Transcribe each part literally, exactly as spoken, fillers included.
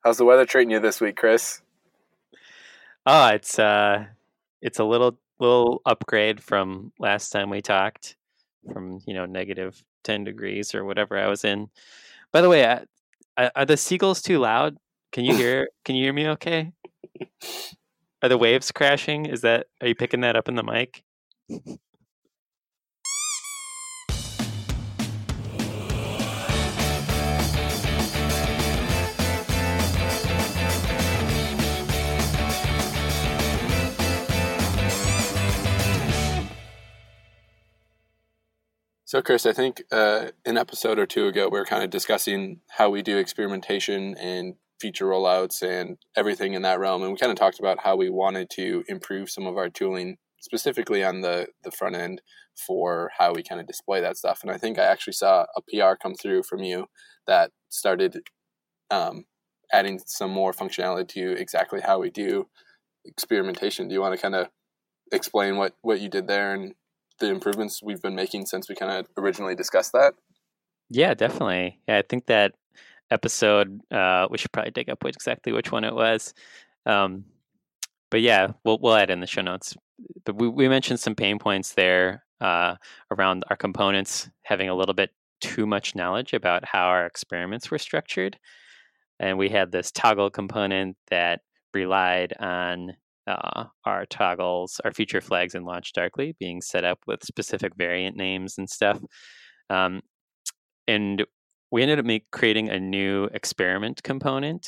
How's the weather treating you this week, Chris? Oh, it's uh it's a little little upgrade from last time we talked, from, you know, negative ten degrees or whatever I was in. By the way, I, I, are the seagulls too loud? Can you hear can you hear me okay? Are the waves crashing? Is that are you picking that up in the mic? So, Chris, I think uh, an episode or two ago, we were kind of discussing how we do experimentation and feature rollouts and everything in that realm. And we kind of talked about how we wanted to improve some of our tooling, specifically on the, the front end for how we kind of display that stuff. And I think I actually saw a P R come through from you that started um, adding some more functionality to exactly how we do experimentation. Do you want to kind of explain what, what you did there and the improvements we've been making since we kind of originally discussed that? Yeah, definitely. Yeah, I think that episode, uh, we should probably dig up which, exactly which one it was. Um, but yeah, we'll we'll add in the show notes. But we, we mentioned some pain points there uh, around our components having a little bit too much knowledge about how our experiments were structured. And we had this toggle component that relied on uh, our toggles, our feature flags in Launch Darkly being set up with specific variant names and stuff. Um, and we ended up make, creating a new experiment component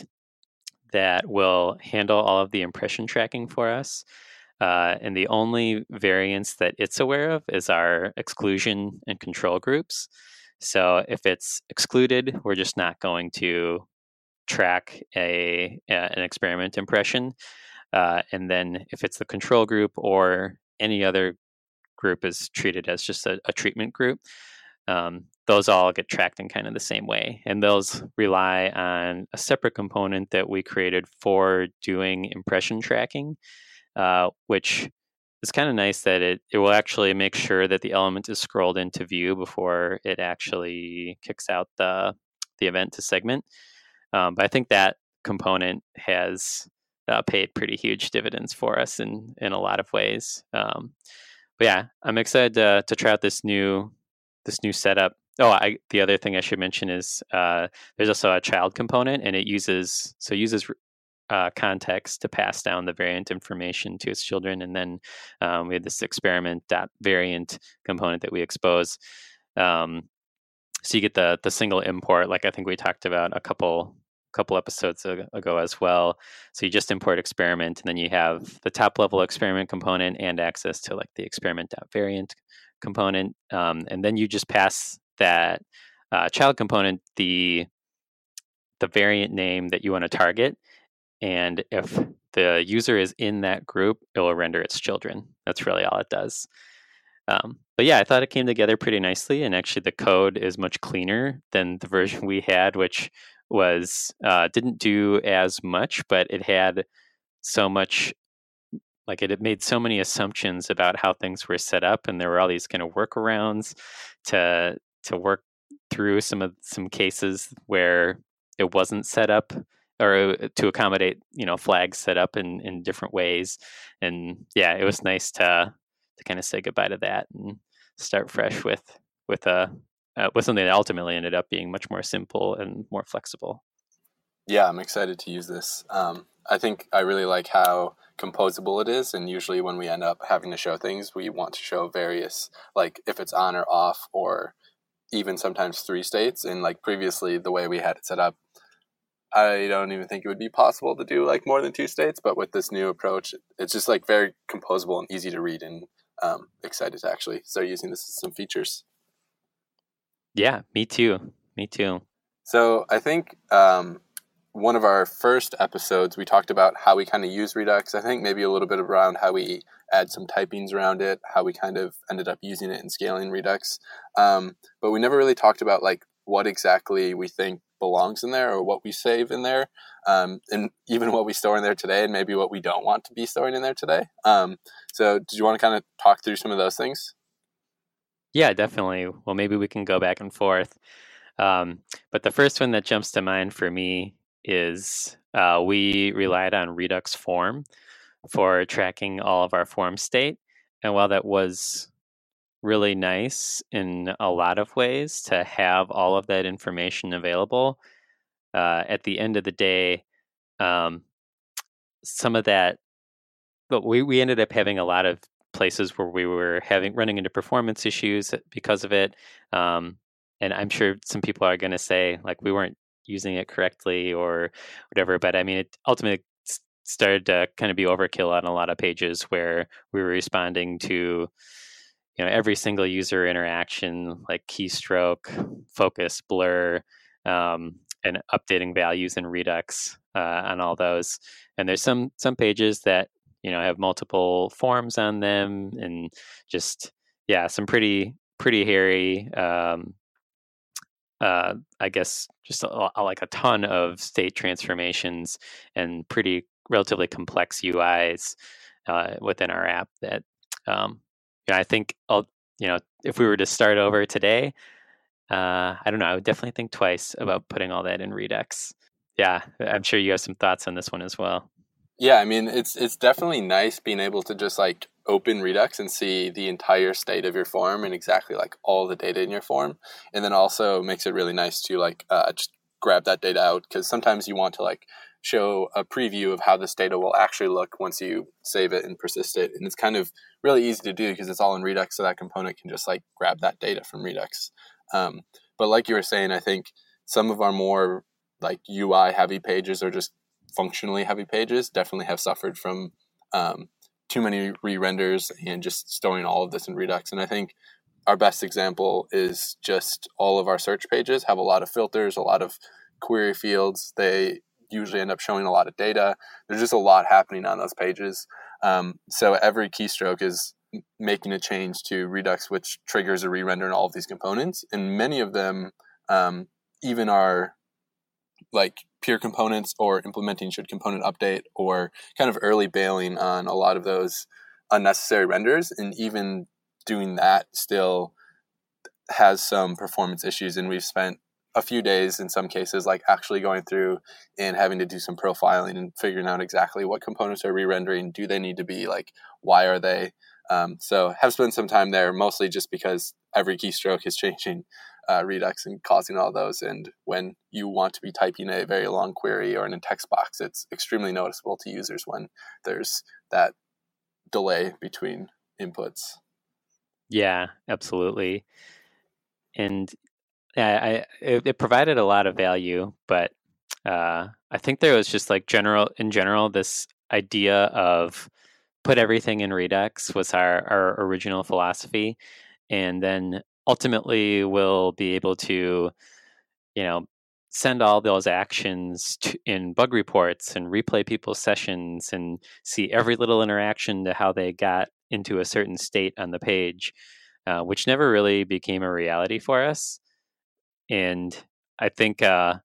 that will handle all of the impression tracking for us. Uh, and the only variance that it's aware of is our exclusion and control groups. So if it's excluded, we're just not going to track a, a an experiment impression. Uh, and then if it's the control group or any other group is treated as just a, a treatment group, um, those all get tracked in kind of the same way. And those rely on a separate component that we created for doing impression tracking, uh, which is kind of nice that it, it will actually make sure that the element is scrolled into view before it actually kicks out the, the event to segment. Um, but I think that component has uh, paid pretty huge dividends for us in, in a lot of ways. Um, but yeah, I'm excited to, to try out this new this new setup. Oh, I, the other thing I should mention is uh, there's also a child component, and it uses so it uses uh, context to pass down the variant information to its children, and then um, we had this experiment dot variant component that we expose. Um, so you get the the single import, like I think we talked about a couple couple episodes ago as well. So you just import experiment, and then you have the top level experiment component and access to like the experiment dot variant component, um, and then you just pass that uh, child component the the variant name that you want to target, and if the user is in that group, it will render its children. That's really all it does. Um, but yeah, I thought it came together pretty nicely, and actually the code is much cleaner than the version we had, which was uh, didn't do as much, but it had so much, like it had made so many assumptions about how things were set up, and there were all these kind of workarounds to to work through some of some cases where it wasn't set up or to accommodate, you know, flags set up in in different ways. And yeah, it was nice to to kind of say goodbye to that and start fresh with with a uh, with something that ultimately ended up being much more simple and more flexible. Yeah, I'm excited to use this. Um, I think I really like how composable it is, and usually when we end up having to show things, we want to show various, like if it's on or off, or even sometimes three states. And like previously, the way we had it set up, I don't even think it would be possible to do like more than two states. But with this new approach, it's just like very composable and easy to read, and um, excited to actually start using this as some features. Yeah, me too. Me too. So I think um, one of our first episodes, we talked about how we kind of use Redux. I think maybe a little bit around how we add some typings around it, how we kind of ended up using it in scaling Redux. Um, but we never really talked about like what exactly we think belongs in there or what we save in there, um, and even what we store in there today, and maybe what we don't want to be storing in there today. Um, so did you want to kind of talk through some of those things? Yeah, definitely. Well, maybe we can go back and forth. Um, but the first one that jumps to mind for me is uh, we relied on Redux Form for tracking all of our form state. And while that was really nice in a lot of ways to have all of that information available, uh, at the end of the day, um, some of that, but we, we ended up having a lot of places where we were having running into performance issues because of it. Um, and I'm sure some people are going to say like we weren't using it correctly or whatever. But I mean, it ultimately started to kind of be overkill on a lot of pages where we were responding to, you know, every single user interaction, like keystroke, focus, blur, um, and updating values in Redux uh, on all those. And there's some some pages that, you know, have multiple forms on them, and just yeah, some pretty pretty hairy. Um, uh, I guess just a, a, like a ton of state transformations and pretty relatively complex U Is uh, within our app that um, yeah, I think I'll, you know, if we were to start over today, uh, I don't know, I would definitely think twice about putting all that in Redux. Yeah, I'm sure you have some thoughts on this one as well. Yeah, I mean, it's it's definitely nice being able to just like open Redux and see the entire state of your form and exactly like all the data in your form, and then also makes it really nice to like uh, just grab that data out, because sometimes you want to like show a preview of how this data will actually look once you save it and persist it, and it's kind of really easy to do because it's all in Redux, so that component can just like grab that data from Redux. Um, but like you were saying, I think some of our more like U I heavy pages or just functionally heavy pages definitely have suffered from um, too many re-renders and just storing all of this in Redux. And I think our best example is just all of our search pages have a lot of filters, a lot of query fields. They usually end up showing a lot of data. There's just a lot happening on those pages. Um, so every keystroke is making a change to Redux, which triggers a re-render in all of these components. And many of them um, even are like pure components or implementing should component update or kind of early bailing on a lot of those unnecessary renders. And even doing that still has some performance issues. And we've spent a few days in some cases like actually going through and having to do some profiling and figuring out exactly what components are re-rendering. Do they need to be like, why are they? Um, so have spent some time there, mostly just because every keystroke is changing uh, Redux and causing all those. And when you want to be typing a very long query or in a text box, it's extremely noticeable to users when there's that delay between inputs. Yeah, absolutely. And yeah, I it, it provided a lot of value, but uh, I think there was just like general in general this idea of put everything in Redux was our our original philosophy, and then ultimately we'll be able to, you know, send all those actions to, in bug reports and replay people's sessions and see every little interaction to how they got into a certain state on the page, uh, which never really became a reality for us. And I think, uh,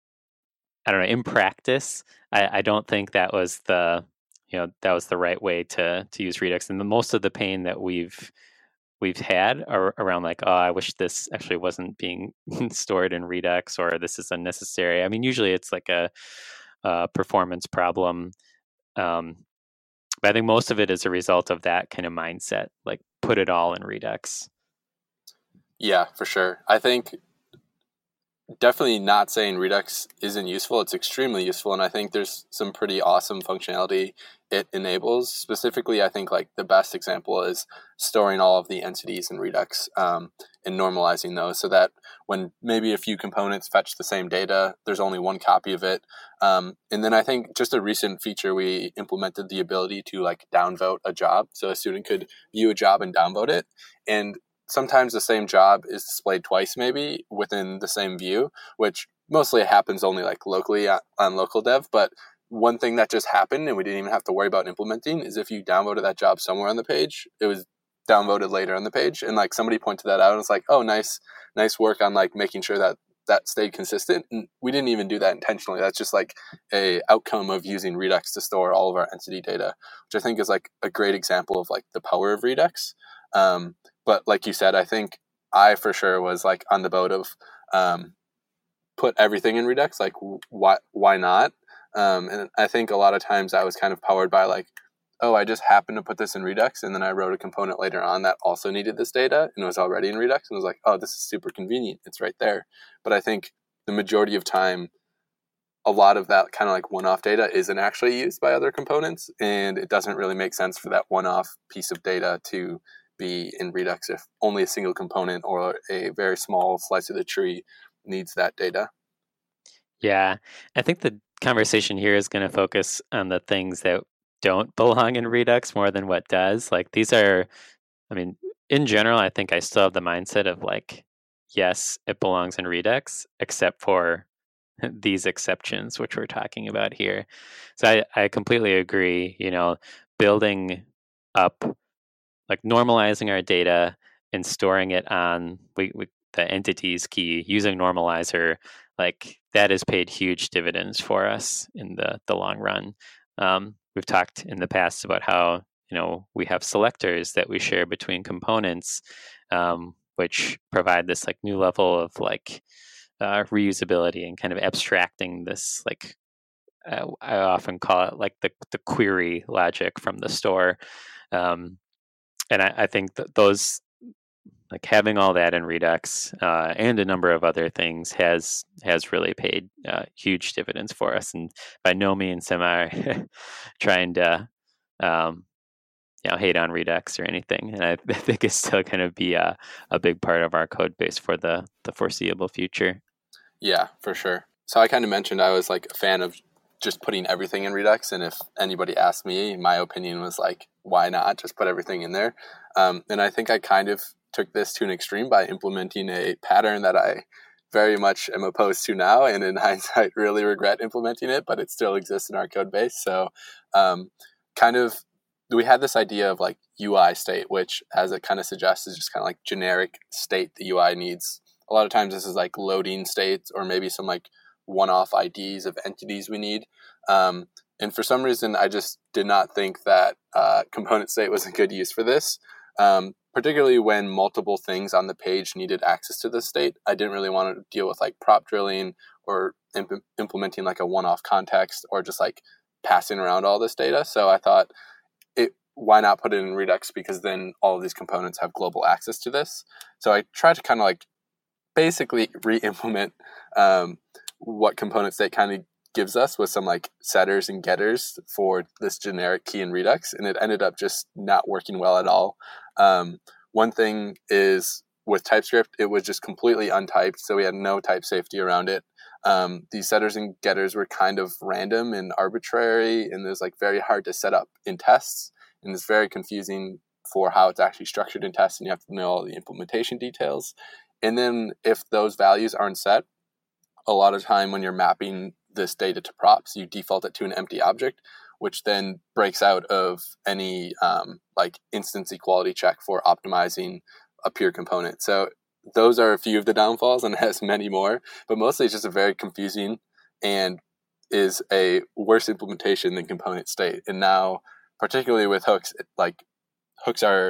I don't know, in practice, I, I don't think that was the, you know, that was the right way to to use Redux. And the most of the pain that we've we've had are around like, oh, I wish this actually wasn't being stored in Redux, or this is unnecessary. I mean, usually it's like a, a performance problem. Um, but I think most of it is a result of that kind of mindset, like put it all in Redux. Yeah, for sure. I think definitely not saying Redux isn't useful. It's extremely useful, and I think there's some pretty awesome functionality it enables. Specifically, I think like the best example is storing all of the entities in Redux um, and normalizing those so that when maybe a few components fetch the same data, there's only one copy of it. Um, and then I think just a recent feature, we implemented the ability to like downvote a job. So a student could view a job and downvote it. And sometimes the same job is displayed twice maybe within the same view, which mostly happens only like locally on local dev. But one thing that just happened and we didn't even have to worry about implementing is if you downvoted that job somewhere on the page, it was downvoted later on the page. And like somebody pointed that out and it's like, oh, nice, nice work on like making sure that that stayed consistent. And we didn't even do that intentionally. That's just like a outcome of using Redux to store all of our entity data, which I think is like a great example of like the power of Redux. Um, But like you said, I think I for sure was like on the boat of um, put everything in Redux. Like, why why not? Um, and I think a lot of times I was kind of powered by like, oh, I just happened to put this in Redux, and then I wrote a component later on that also needed this data, and it was already in Redux, and I was like, oh, this is super convenient. It's right there. But I think the majority of time, a lot of that kind of like one-off data isn't actually used by other components, and it doesn't really make sense for that one-off piece of data to be in Redux if only a single component or a very small slice of the tree needs that data. Yeah, I think the conversation here is going to focus on the things that don't belong in Redux more than what does. Like these are, I mean, in general, I think I still have the mindset of like, yes, it belongs in Redux, except for these exceptions, which we're talking about here. So I, I completely agree, you know, building up, like normalizing our data and storing it on we, we the entities key using normalizer, like that has paid huge dividends for us in the, the long run. Um, we've talked in the past about how, you know, we have selectors that we share between components, um, which provide this like new level of like uh, reusability and kind of abstracting this like uh, I often call it like the the query logic from the store, um, and I, I think that those like having all that in Redux uh, and a number of other things has has really paid uh, huge dividends for us. And by no means am I trying to um, you know hate on Redux or anything. And I, I think it's still going to be a, a big part of our code base for the the foreseeable future. Yeah, for sure. So I kind of mentioned I was like a fan of just putting everything in Redux, and if anybody asked me, my opinion was like, why not just put everything in there? Um, and I think I kind of took this to an extreme by implementing a pattern that I very much am opposed to now, and in hindsight really regret implementing it, but it still exists in our code base. So um, kind of we had this idea of like U I state, which as it kind of suggests is just kind of like generic state the U I needs. A lot of times this is like loading states or maybe some like one-off I Ds of entities we need. Um, and for some reason, I just did not think that uh, component state was a good use for this, um, particularly when multiple things on the page needed access to the state. I didn't really want to deal with like prop drilling or imp- implementing like a one-off context or just like passing around all this data. So I thought, it, why not put it in Redux, because then all of these components have global access to this. So I tried to kind of like basically re-implement um, what component state kind of gives us with some like setters and getters for this generic key in Redux, and it ended up just not working well at all. Um, one thing is with TypeScript, it was just completely untyped, so we had no type safety around it. Um, these setters and getters were kind of random and arbitrary, and it was like very hard to set up in tests, and it's very confusing for how it's actually structured in tests, and you have to know all the implementation details. And then if those values aren't set, a lot of time when you're mapping this data to props, you default it to an empty object, which then breaks out of any um, like instance equality check for optimizing a pure component. So those are a few of the downfalls, and it has many more, but mostly it's just a very confusing and is a worse implementation than component state. And now, particularly with hooks, it, like hooks are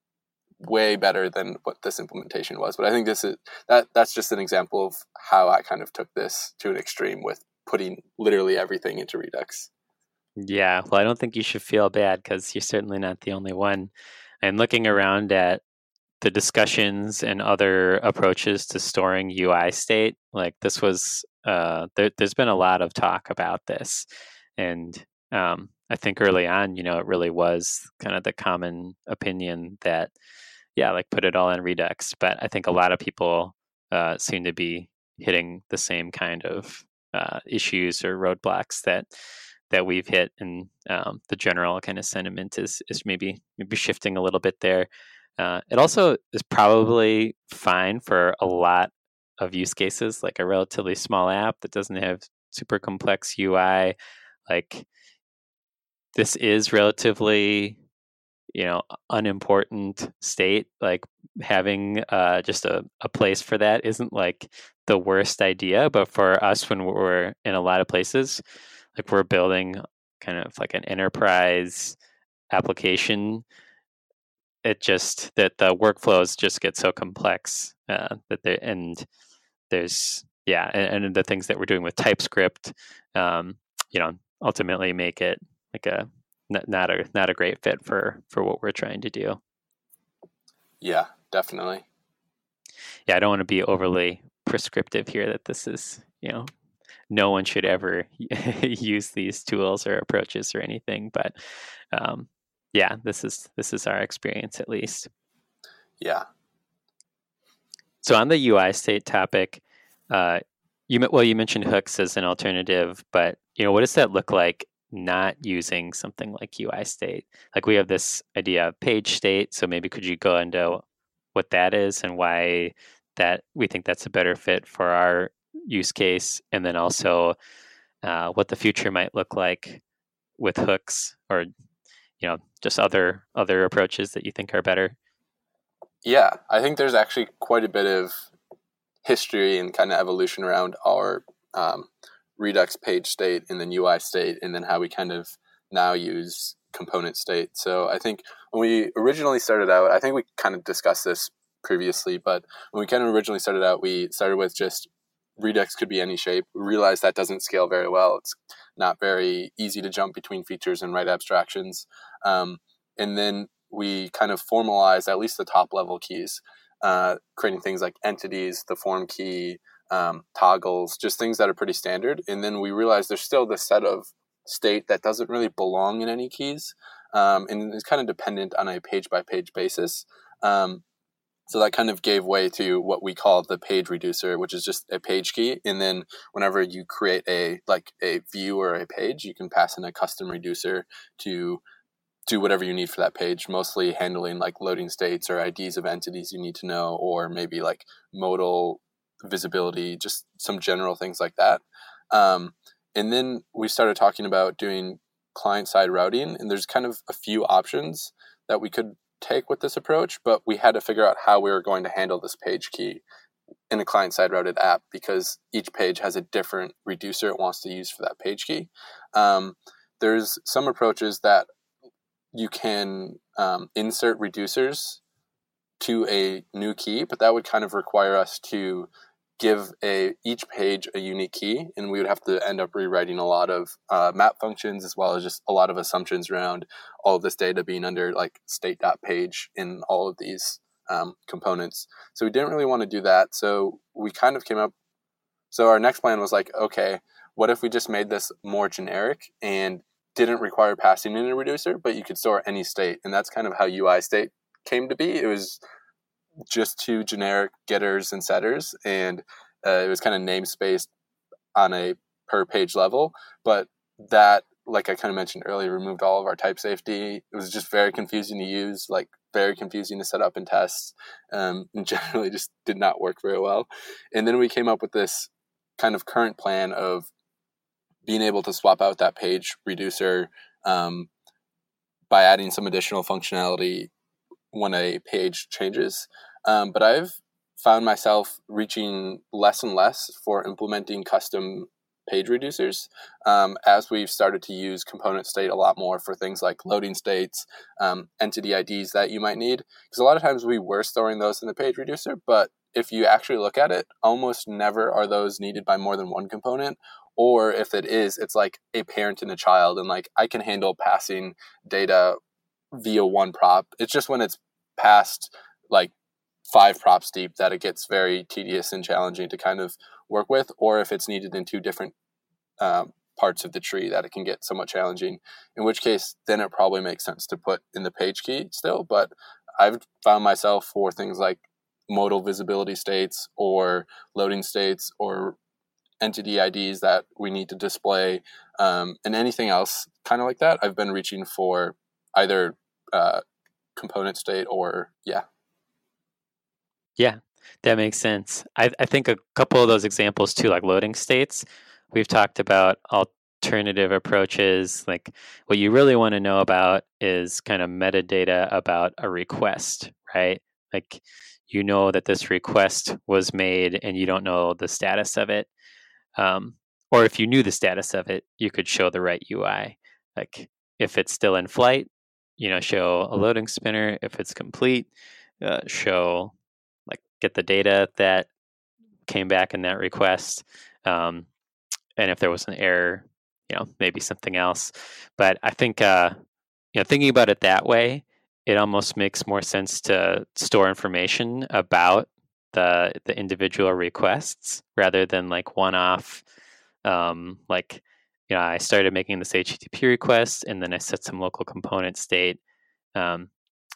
way better than what this implementation was. But I think this is that that's just an example of how I kind of took this to an extreme with putting literally everything into Redux. Yeah, well, I don't think you should feel bad because you're certainly not the only one. And looking around at the discussions and other approaches to storing U I state, like this was, uh, there, there's been a lot of talk about this. And um, I think early on, you know, it really was kind of the common opinion that, yeah, like put it all in Redux. But I think a lot of people uh, seem to be hitting the same kind of uh, issues or roadblocks that that we've hit, and um, the general kind of sentiment is is maybe maybe shifting a little bit there. Uh, it also is probably fine for a lot of use cases, like a relatively small app that doesn't have super complex U I. Like this is relatively, you know, unimportant state. Like having uh, just a, a place for that isn't like the worst idea. But for us, when we're in a lot of places, like we're building kind of like an enterprise application, it just that the workflows just get so complex uh, that they and there's yeah, and, and the things that we're doing with TypeScript, um, you know, ultimately make it like a not a not a great fit for for what we're trying to do. Yeah, definitely. Yeah, I don't want to be overly prescriptive here that this is, you know, no one should ever use these tools or approaches or anything, but um, yeah, this is this is our experience at least. Yeah. So on the U I state topic, uh, you well you mentioned hooks as an alternative, but you know, what does that look like not using something like U I state? Like we have this idea of page state, so maybe could you go into what that is and why that we think that's a better fit for our use case, and then also uh, what the future might look like with hooks, or you know, just other other approaches that you think are better. Yeah, I think there's actually quite a bit of history and kind of evolution around our um, Redux page state and then U I state, and then how we kind of now use component state. So I think when we originally started out, I think we kind of discussed this previously, but when we kind of originally started out, we started with just Redux could be any shape. We realized that doesn't scale very well. It's not very easy to jump between features and write abstractions. Um, and then we kind of formalized at least the top level keys, uh, creating things like entities, the form key, um, toggles, just things that are pretty standard. And then we realized there's still this set of state that doesn't really belong in any keys, um, and is kind of dependent on a page by page basis. Um, so that kind of gave way to what we call the page reducer, which is just a page key. And then whenever you create a like a view or a page, you can pass in a custom reducer to do whatever you need for that page, mostly handling like loading states or I Ds of entities you need to know, or maybe like modal visibility, just some general things like that. Um, and then we started talking about doing client-side routing, and there's kind of a few options that we could take with this approach, but we had to figure out how we were going to handle this page key in a client-side routed app, because each page has a different reducer it wants to use for that page key. Um, there's some approaches that you can um, insert reducers to a new key, but that would kind of require us to give a each page a unique key, and we would have to end up rewriting a lot of uh, map functions, as well as just a lot of assumptions around all of this data being under like state.page in all of these um, components. So we didn't really want to do that. So we kind of came up, so our next plan was like, okay, what if we just made this more generic and didn't require passing in a reducer, but you could store any state? And that's kind of how U I state came to be. It was just two generic getters and setters, and uh, it was kind of namespaced on a per page level. But that, like I kind of mentioned earlier, removed all of our type safety. It was just very confusing to use, like very confusing to set up and test, um, and generally just did not work very well. And then we came up with this kind of current plan of being able to swap out that page reducer um, by adding some additional functionality when a page changes. Um, but I've found myself reaching less and less for implementing custom page reducers um, as we've started to use component state a lot more for things like loading states, um, entity I Ds that you might need. Because a lot of times we were storing those in the page reducer, but if you actually look at it, almost never are those needed by more than one component. Or if it is, it's like a parent and a child. And like I can handle passing data via one prop. It's just when it's past like five props deep that it gets very tedious and challenging to kind of work with, or if it's needed in two different um, parts of the tree that it can get somewhat challenging, in which case then it probably makes sense to put in the page key still. But I've found myself for things like modal visibility states or loading states or entity I Ds that we need to display, um, and anything else kind of like that, I've been reaching for either uh, component state or yeah. Yeah, that makes sense. I, I think a couple of those examples too, like loading states, we've talked about alternative approaches. Like what you really want to know about is kind of metadata about a request, right? Like you know that this request was made and you don't know the status of it. Um, or if you knew the status of it, you could show the right U I. Like if it's still in flight, you know, show a loading spinner. If it's complete, uh, show like get the data that came back in that request, um, and if there was an error, you know, maybe something else. But I think, uh, you know, thinking about it that way, it almost makes more sense to store information about the the individual requests rather than like one-off. Um, like, you know, I started making this H T T P request, and then I set some local component state. Um,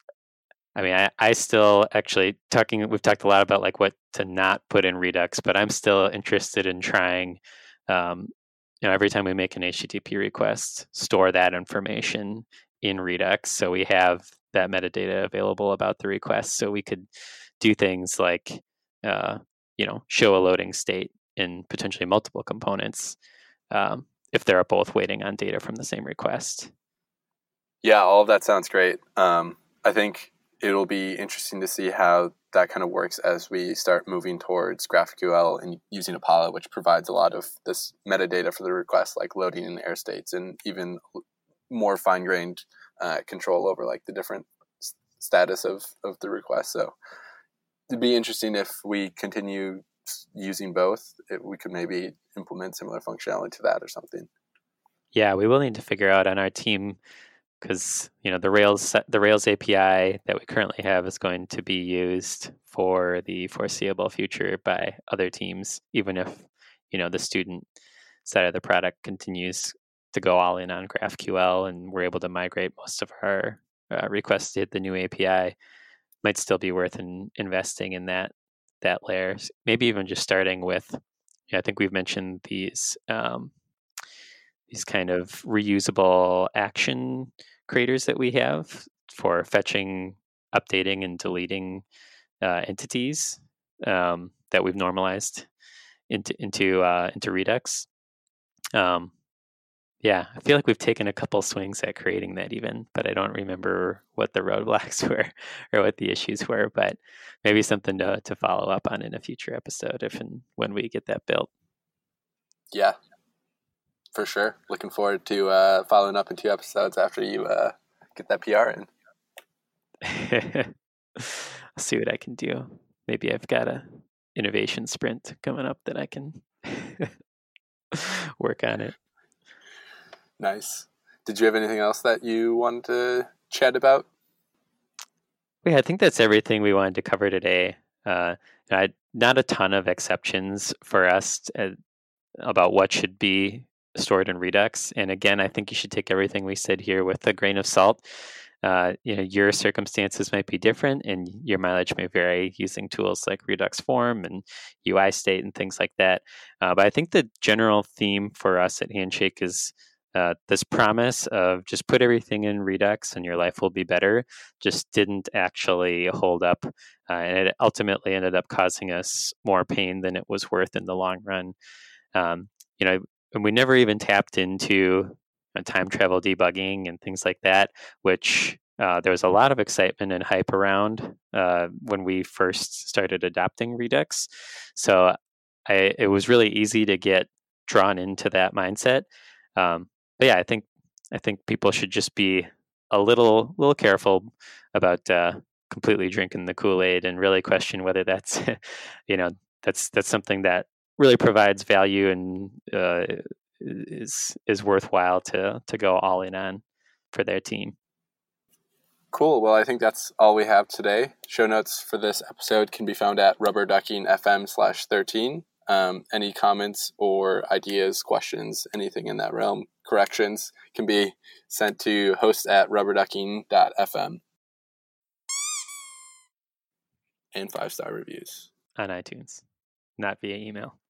I mean, I, I still actually talking. We've talked a lot about like what to not put in Redux, but I'm still interested in trying. Um, you know, every time we make an H T T P request, store that information in Redux, so we have that metadata available about the request, so we could do things like, uh, you know, show a loading state in potentially multiple components um, if they're both waiting on data from the same request. Yeah, all of that sounds great. Um, I think it'll be interesting to see how that kind of works as we start moving towards GraphQL and using Apollo, which provides a lot of this metadata for the request, like loading and error states, and even more fine-grained uh, control over like the different s- status of, of the request. So it'd be interesting if we continue using both. It, we could maybe implement similar functionality to that or something. Yeah, we will need to figure out on our team, because you know the Rails the Rails A P I that we currently have is going to be used for the foreseeable future by other teams, even if you know the student side of the product continues to go all in on GraphQL, and we're able to migrate most of our uh, requests to hit the new A P I. Might still be worth in, investing in that that layer. Maybe even just starting with. Yeah, I think we've mentioned these. Um, these kind of reusable action creators that we have for fetching, updating, and deleting uh, entities um, that we've normalized into into uh, into Redux. Um, yeah, I feel like we've taken a couple swings at creating that even, but I don't remember what the roadblocks were or what the issues were. But maybe something to to follow up on in a future episode if and when we get that built. Yeah, for sure. Looking forward to uh, following up in two episodes after you uh, get that P R in. I'll see what I can do. Maybe I've got a innovation sprint coming up that I can work on it. Nice. Did you have anything else that you wanted to chat about? Yeah, I think that's everything we wanted to cover today. Uh, I, not a ton of exceptions for us uh, about what should be stored in Redux. And again, I think you should take everything we said here with a grain of salt. Uh, you know, your circumstances might be different, and your mileage may vary using tools like Redux Form and U I State and things like that. Uh, but I think the general theme for us at Handshake is uh, this promise of just put everything in Redux and your life will be better just didn't actually hold up, uh, and it ultimately ended up causing us more pain than it was worth in the long run. Um, you know, and we never even tapped into uh, time travel debugging and things like that, which uh, there was a lot of excitement and hype around uh, when we first started adopting Redux. So I, it was really easy to get drawn into that mindset. Um, but yeah, I think I think people should just be a little little careful about uh, completely drinking the Kool-Aid and really question whether that's you know that's that's something that really provides value and uh, is is worthwhile to to go all in on for their team. Cool. Well, I think that's all we have today. Show notes for this episode can be found at rubberduckingfm slash 13. Um, any comments or ideas, questions, anything in that realm, corrections can be sent to host at rubberducking.fm. And five-star reviews. On iTunes, not via email.